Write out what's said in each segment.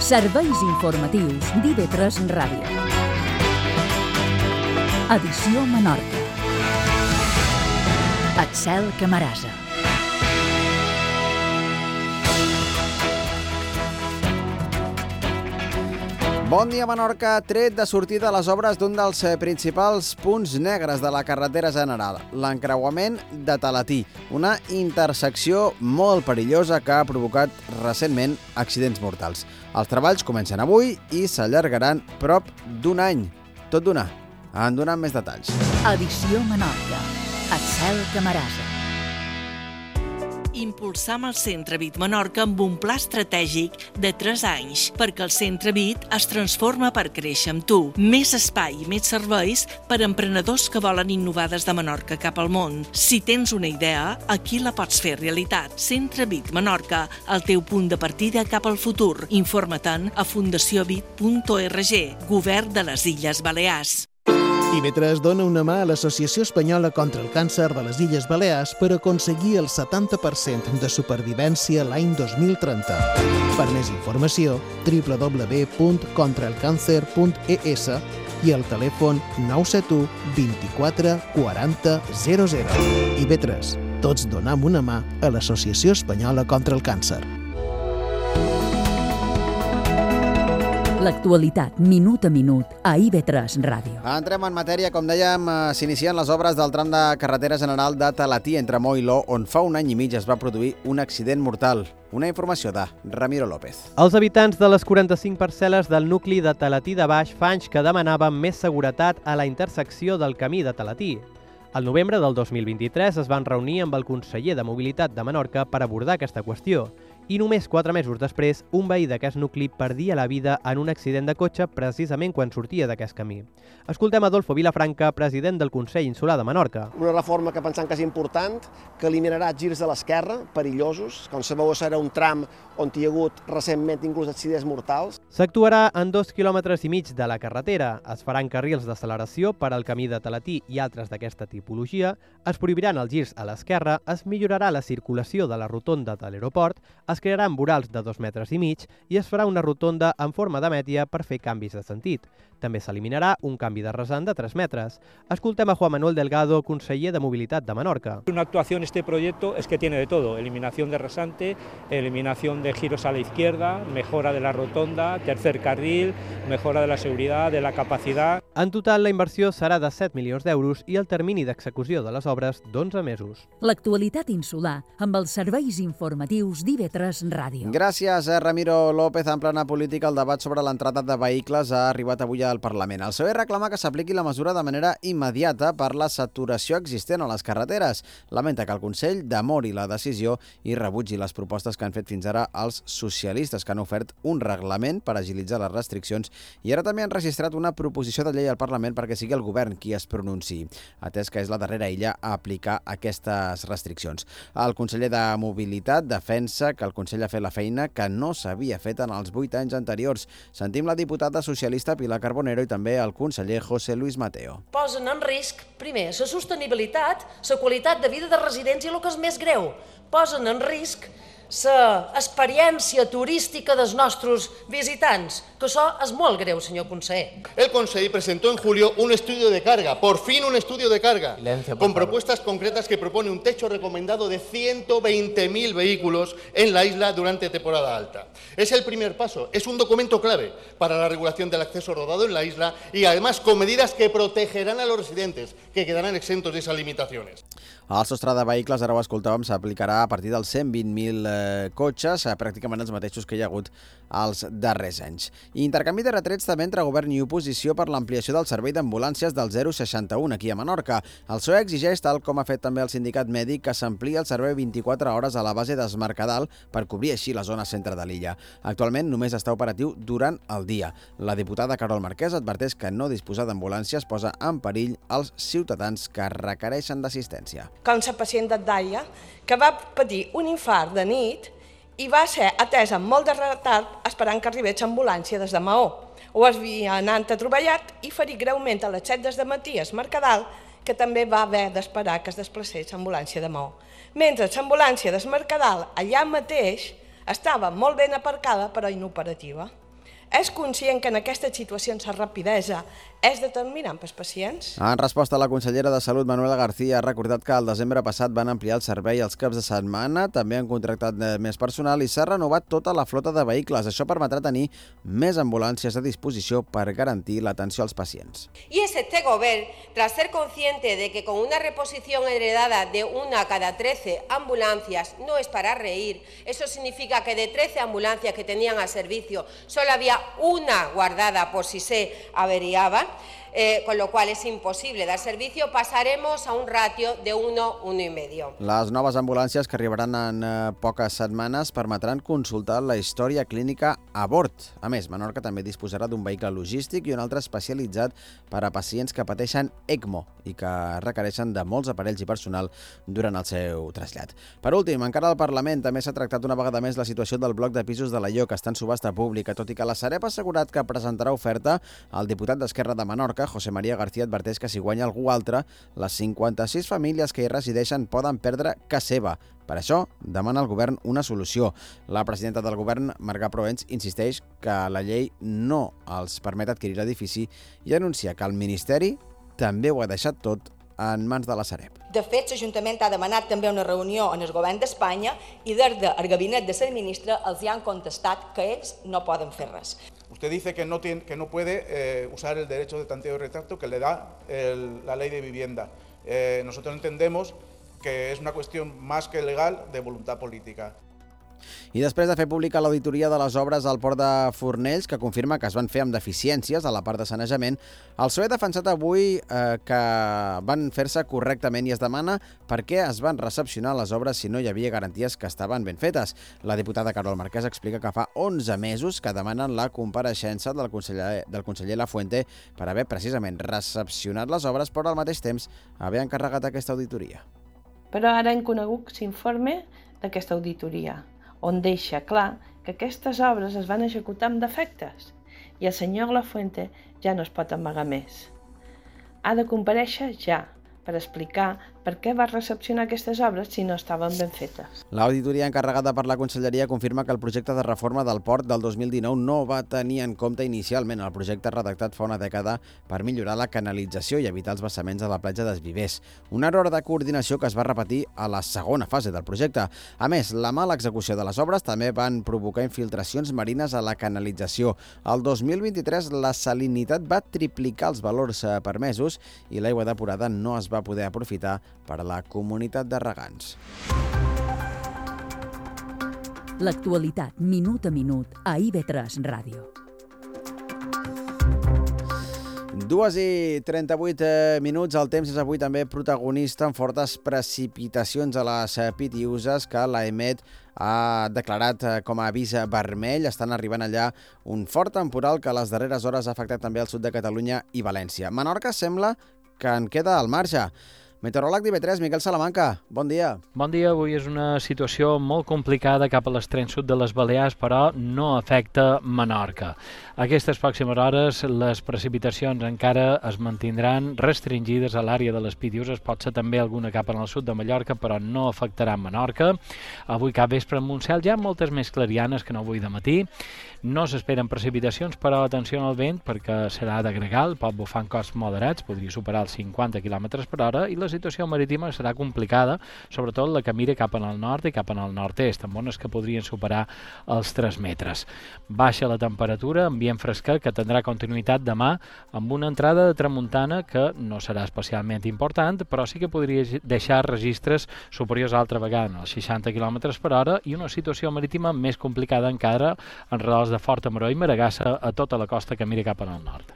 Serveis informatius d'IV3 Ràdio. Edició Menorca. Axel Camarasa. Bon dia, Menorca. Tret de sortida les obres d'un dels principals punts negres de la carretera general, l'encreuament de Talatí, una intersecció molt perillosa que ha provocat recentment accidents mortals. Els treballs comencen avui i s'allargaran prop d'un any. Tot d'una. En donem més detalls. Edició Menorca. Axel Camarasa. Impulsam el Centre Vit Menorca amb un pla estratègic de 3 anys, perquè el Centre Vit es transforma per créixer amb tu. Més espai i més serveis per a emprenedors que volen innovar des de Menorca cap al món. Si tens una idea, aquí la pots fer realitat. Centre Vit Menorca, el teu punt de partida cap al futur. Informa-te'n a fundaciovit.org, Govern de les Illes Balears. IV3 dona una mà a l'Associació Espanyola contra el Càncer de les Illes Balears per aconseguir el 70% de supervivència l'any 2030. Per més informació, www.contraelcancer.es i el telèfon 971 24 40 00. IV3. Tots donem una mà a l'Associació Espanyola contra el Càncer. L'actualitat, minut a minut, a IV3 Ràdio. Entrem en matèria. Com dèiem, s'inicien les obres del tram de carretera general de Talatí entre Mo i Lo, on fa un any i mig es va produir un accident mortal. Una informació de Ramiro López. Els habitants de les 45 parcel·les del nucli de Talatí de Baix fa anys que demanaven més seguretat a la intersecció del camí de Talatí. Al novembre del 2023 es van reunir amb el conseller de Mobilitat de Menorca per abordar aquesta qüestió. I només 4 mesos després, un veí d'aquest nucli perdia la vida en un accident de cotxe precisament quan sortia d'aquest camí. Escoltem Adolfo Vilafranca, president del Consell Insular de Menorca. Una reforma que pensem que és important, que eliminarà girs a l'esquerra, perillosos. Com sabeu, serà un tram on hi ha hagut recentment inclús accidents mortals. S'actuarà en 2,5 quilòmetres de la carretera. Es faran carrils d'acceleració per al camí de Talatí i altres d'aquesta tipologia, es prohibiran els girs a l'esquerra, es millorarà la circulació de la rotonda de l'aeroport, es crearan vorals de 2,5 metres i es farà una rotonda en forma d'ametlla per fer canvis de sentit. També s'eliminarà un canvi de rasant de 3 metres. Escoltem a Juan Manuel Delgado, conseller de Mobilitat de Menorca. Una actuación, este proyecto, es que tiene de todo: eliminación de rasante, eliminación de giros a la izquierda, mejora de la rotonda, tercer carril, mejora de la seguridad, de la capacidad. En total, la inversió serà de 7 milions d'euros i el termini d'execució de les obres d'11 mesos. L'actualitat insular amb els serveis informatius d'IV3 Ràdio. Gràcies a Ramiro López. En plena política, el debat sobre l'entrada de vehicles ha arribat avui al Parlament. El PSOE reclama que s'apliqui la mesura de manera immediata per la saturació existent a les carreteres. Lamenta que el Consell demori la decisió i rebutgi les propostes que han fet fins ara els socialistes, que han ofert un reglament per agilitzar les restriccions i ara també han registrat una proposició de llei al Parlament perquè sigui el govern qui es pronunciï, atès que és la darrera illa a aplicar aquestes restriccions. El conseller de Mobilitat defensa que el Consell ha fet la feina que no s'havia fet en els 8 anys anteriors. Sentim la diputada socialista Pilar Carbonero i també el conseller José Luis Mateo. Posen en risc, primer, la sostenibilitat, la qualitat de vida de residents i el que és més greu, posen en risc la experiència turística dels nostres visitants, que això és molt greu, senyor conseller. El Consejo presentó en julio un estudio de carga, por fin un estudio de carga, con propuestas concretas que propone un techo recomendado de 120.000 vehículos en la isla durante temporada alta. Es el primer paso, es un documento clave para la regulación del acceso rodado en la isla y además con medidas que protegerán a los residentes, que quedarán exentos de esas limitaciones. El sostre de vehicles, ara ho escoltàvem, s'aplicarà a partir dels 120.000 cotxes, pràcticament els mateixos que hi ha hagut els darrers anys. Intercanvi de retrets també entre govern i oposició per l'ampliació del servei d'ambulàncies del 061 aquí a Menorca. El PSOE exigeix, tal com ha fet també el sindicat mèdic, que s'ampliï el servei 24 hores a la base d'Es Mercadal per cobrir així la zona centre de l'illa. Actualment només està operatiu durant el dia. La diputada Carol Marquès adverteix que no disposar d'ambulàncies posa en perill els ciutadans que requereixen d'assistència. Com la pacient d'Addaia, que va patir un infart de nit i va ser atesa amb molt de retard esperant que arribés l'ambulància des de Maó. Ho havia anat a treballar i ferit greument a les 7 del matí a Mercadal, que també va haver d'esperar que es desplacés l'ambulància de Maó. Mentre l'ambulància de Mercadal, allà mateix, estava molt ben aparcada però inoperativa. És conscient que en aquestes situacions la rapidesa és determinant pels pacients? En resposta, la consellera de Salut, Manuela García, ha recordat que al desembre passat van ampliar el servei als caps de setmana, també han contractat més personal i s'ha renovat tota la flota de vehicles. Això permetrà tenir més ambulàncies a disposició per garantir l'atenció als pacients. Y es este gobierno, tras ser consciente de que con una reposición heredada de 1 a cada 13 ambulancias no es para reír, eso significa que de 13 ambulancias que tenían al servicio solo había una guardada por si se averiaban, con lo cual es imposible dar servicio, pasaremos a un ratio de 1, 1,5. Les noves ambulàncies que arribaran en poques setmanes permetran consultar la història clínica a bord. A més, Menorca també disposarà d'un vehicle logístic i un altre especialitzat per a pacients que pateixen ECMO i que requereixen de molts aparells i personal durant el seu trasllat. Per últim, encara al Parlament també s'ha tractat una vegada més la situació del bloc de pisos de l'Aió, que està en subhasta pública, tot i que la Sareb ha assegurat que presentarà oferta. El diputat d'Esquerra de Menorca, José María García, adverteix que si guanya algú altre, les 56 famílies que hi resideixen poden perdre casa seva. Per això, demana al govern una solució. La presidenta del govern, Marga Proens, insisteix que la llei no els permet adquirir l'edifici i anuncia que el Ministeri també ho ha deixat tot en mans de la Sareb. De fet, l'Ajuntament ha demanat també una reunió en el govern d'Espanya i des del gabinet de la ministra els hi han contestat que ells no poden fer res. Usted dice que no puede usar el derecho de tanteo y retracto que le da la ley de vivienda. Nosotros entendemos que es una cuestión más que legal de voluntad política. I després de fer pública l'auditoria de les obres al port de Fornells, que confirma que es van fer amb deficiències a la part de sanejament, el PSOE ha defensat avui que van fer-se correctament i es demana per què es van recepcionar les obres si no hi havia garanties que estaven ben fetes. La diputada Carol Marquès explica que fa 11 mesos que demanen la compareixença del conseller Lafuente per haver precisament recepcionat les obres, però al mateix temps haver encarregat aquesta auditoria. Però ara hem conegut l'informe d'aquesta auditoria, on deixa clar que aquestes obres es van executar amb defectes i el senyor Lafuente ja no es pot amagar més. Ha de comparèixer ja per explicar per què va recepcionar aquestes obres si no estaven ben fetes. L'auditoria encarregada per la Conselleria confirma que el projecte de reforma del port del 2019 no va tenir en compte inicialment el projecte redactat fa una dècada per millorar la canalització i evitar els vessaments de la platja d'Esvivers. Un error de coordinació que es va repetir a la segona fase del projecte. A més, la mala execució de les obres també van provocar infiltracions marines a la canalització. El 2023 la salinitat va triplicar els valors permesos i l'aigua depurada no es va poder aprofitar per a la comunitat de regants. L'actualitat, minut a minut, a IB3 Ràdio. 2:38 minuts. El temps és avui també protagonista amb fortes precipitacions a les Pitiüses, que l'EMET ha declarat com a avís vermell. Estan arribant allà un fort temporal que a les darreres hores ha afectat també el sud de Catalunya i València. Menorca sembla que en queda al marge. Meteoròleg d'IB3, Miquel Salamanca, bon dia. Bon dia, avui és una situació molt complicada cap a l'extrem sud de les Balears, però no afecta Menorca. Aquestes pròximes hores les precipitacions encara es mantindran restringides a l'àrea de les Pitiüses, pot ser també alguna cap en el sud de Mallorca, però no afectarà Menorca. Avui cap vespre en Montsel hi ha moltes més clarianes que no avui de matí. No s'esperen precipitacions, però atenció al vent perquè serà de gregal, pot bufar en costs moderats, podria superar els 50 km per hora i la situació marítima serà complicada, sobretot la que mira cap al nord i cap al nord-est, amb ones que podrien superar els 3 metres. Baixa la temperatura, ambient fresca que tindrà continuïtat demà amb una entrada de tramuntana que no serà especialment important, però sí que podria deixar registres superiors altra vegada als 60 km per hora i una situació marítima més complicada encara en redals de Forta Maró i Maragassa a tota la costa que mira cap al nord.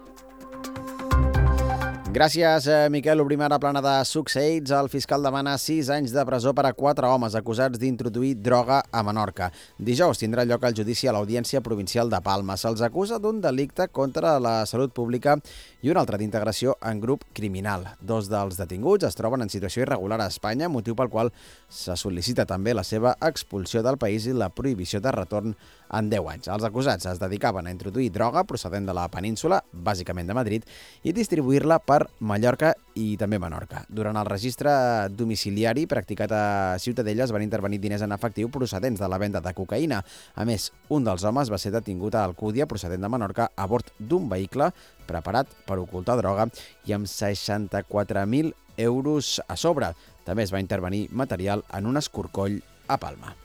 Gràcies, Miquel. Obrim ara plana de succeïts. El fiscal demana 6 anys de presó per a 4 homes acusats d'introduir droga a Menorca. Dijous tindrà lloc el judici a l'Audiència Provincial de Palma. Se'ls acusa d'un delicte contra la salut pública i un altre d'integració en grup criminal. 2 dels detinguts es troben en situació irregular a Espanya, motiu pel qual se sol·licita també la seva expulsió del país i la prohibició de retorn en 10 anys. Els acusats es dedicaven a introduir droga procedent de la península, bàsicament de Madrid, i distribuir-la per Mallorca i també Menorca. Durant el registre domiciliari practicat a Ciutadella es van intervenir diners en efectiu procedents de la venda de cocaïna. A més, un dels homes va ser detingut a Alcúdia, procedent de Menorca, a bord d'un vehicle preparat per ocultar droga i amb 64.000 euros a sobre. També es va intervenir material en un escorcoll a Palma.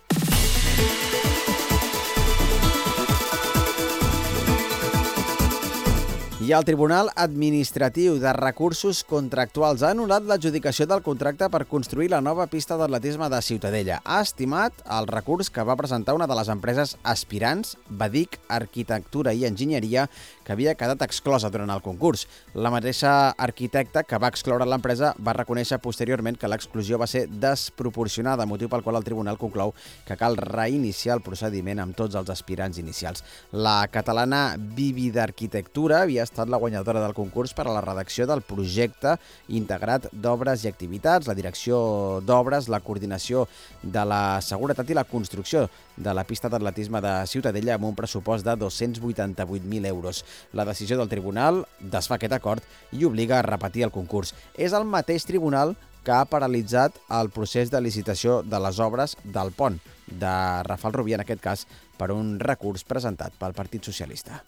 I el Tribunal Administratiu de Recursos Contractuals ha anul·lat l'adjudicació del contracte per construir la nova pista d'atletisme de Ciutadella. Ha estimat el recurs que va presentar una de les empreses aspirants, Badic Arquitectura i Enginyeria, que havia quedat exclosa durant el concurs. La mateixa arquitecta que va excloure l'empresa va reconèixer posteriorment que l'exclusió va ser desproporcionada, motiu pel qual el tribunal conclou que cal reiniciar el procediment amb tots els aspirants inicials. La catalana Bibi d'Arquitectura havia estat la guanyadora del concurs per a la redacció del projecte integrat d'obres i activitats, la direcció d'obres, la coordinació de la seguretat i la construcció de la pista d'atletisme de Ciutadella amb un pressupost de 288.000 euros. La decisió del tribunal desfà aquest acord i obliga a repetir el concurs. És el mateix tribunal que ha paralitzat el procés de licitació de les obres del pont de Rafal Rubí, en aquest cas per un recurs presentat pel Partit Socialista.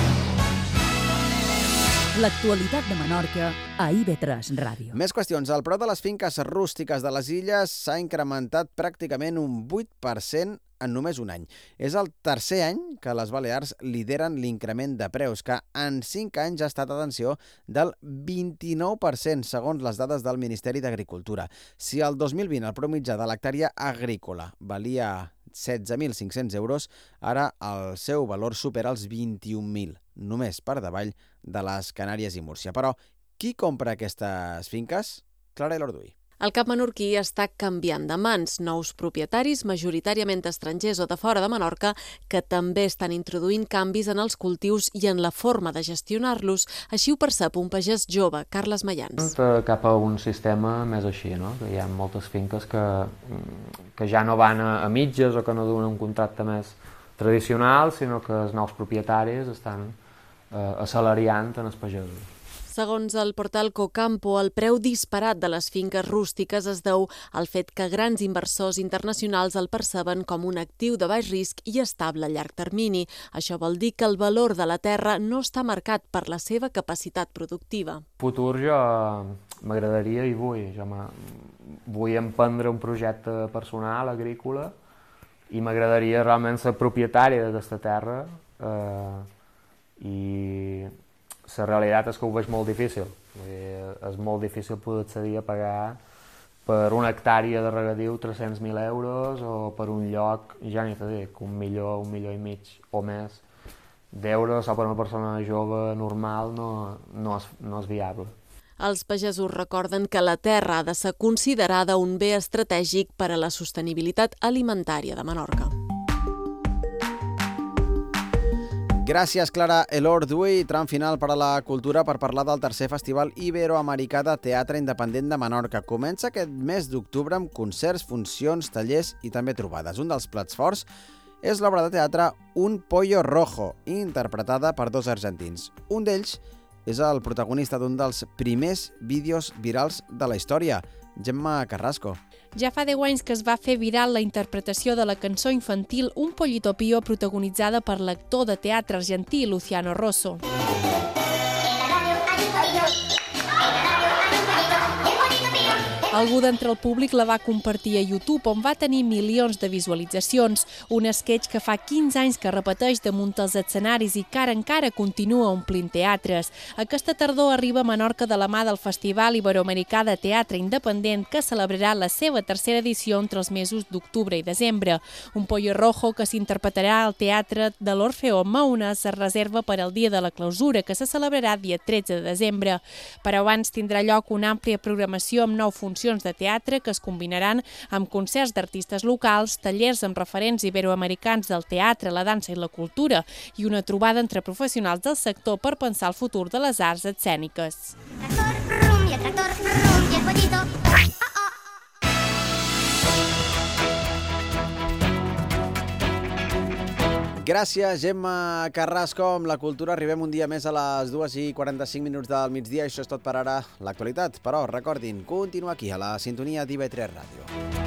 L'actualitat de Menorca a IB3 Ràdio. Més qüestions. El preu de les finques rústiques de les illes s'ha incrementat pràcticament un 8% en només un any. És el tercer any que les Balears lideren l'increment de preus, que en 5 anys ha estat, atenció, del 29%, segons les dades del Ministeri d'Agricultura. Si el 2020 el preu mitjà de l'hectàrea agrícola valia 16.500 euros, ara el seu valor supera els 21.000, només per davall de les Canàries i Múrcia. Però qui compra aquestes finques? Clara Elorduy. El Cap menorquí està canviant de mans. Nous propietaris, majoritàriament estrangers o de fora de Menorca, que també estan introduint canvis en els cultius i en la forma de gestionar-los. Així ho percep un pagès jove, Carles Mayans. Cap a un sistema més així, no? Hi ha moltes finques que ja no van a mitges o que no duen un contracte més tradicional, sinó que els nous propietaris estan assalariant en els pagesos. Segons el portal Cocampo, el preu disparat de les finques rústiques es deu al fet que grans inversors internacionals el perceben com un actiu de baix risc i estable a llarg termini. Això vol dir que el valor de la terra no està marcat per la seva capacitat productiva. Futur jo m'agradaria i vull emprendre un projecte personal, agrícola, i m'agradaria realment ser propietari d'aquesta terra i la realitat és que ho veig molt difícil. És molt difícil poder accedir a pagar per una hectàrea de regadiu 300.000 euros o per un lloc, ja ni t'ho dic, 1 milió, 1,5 milions o més d'euros o per una persona jove normal no és viable. Els pagesos recorden que la terra ha de ser considerada un bé estratègic per a la sostenibilitat alimentària de Menorca. Gràcies, Clara Elorduy. Tram final per a la cultura per parlar del tercer Festival Iberoamericà de Teatre Independent de Menorca. Comença aquest mes d'octubre amb concerts, funcions, tallers i també trobades. Un dels plats forts és l'obra de teatre Un pollo rojo, interpretada per 2 argentins. Un d'ells és el protagonista d'un dels primers vídeos virals de la història, Gemma Carrasco. Ja fa 10 anys que es va fer viral la interpretació de la cançó infantil Un pollito pío, protagonitzada per l'actor de teatre argentí Luciano Rosso. Algú d'entre el públic la va compartir a YouTube, on va tenir milions de visualitzacions. Un sketch que fa 15 anys que repeteix damunt els escenaris i que ara encara continua omplint teatres. Aquesta tardor arriba a Menorca de la mà del Festival Iberoamericà de Teatre Independent, que celebrarà la seva tercera edició entre els mesos d'octubre i desembre. Un pollo rojo, que s'interpretarà al Teatre de l'Orfeó Mauna, es reserva per al dia de la clausura, que se celebrarà dia 13 de desembre. Però abans tindrà lloc una àmplia programació amb 9 funcions de teatre que es combinaran amb concerts d'artistes locals, tallers amb referents iberoamericans del teatre, la dansa i la cultura i una trobada entre professionals del sector per pensar el futur de les arts escèniques. Gràcies, Gemma Carrasco. Amb la cultura arribem un dia més a les 2:45 del migdia. Això és tot per ara, l'actualitat. Però recordin, continua aquí, a la sintonia d'IV3 Ràdio.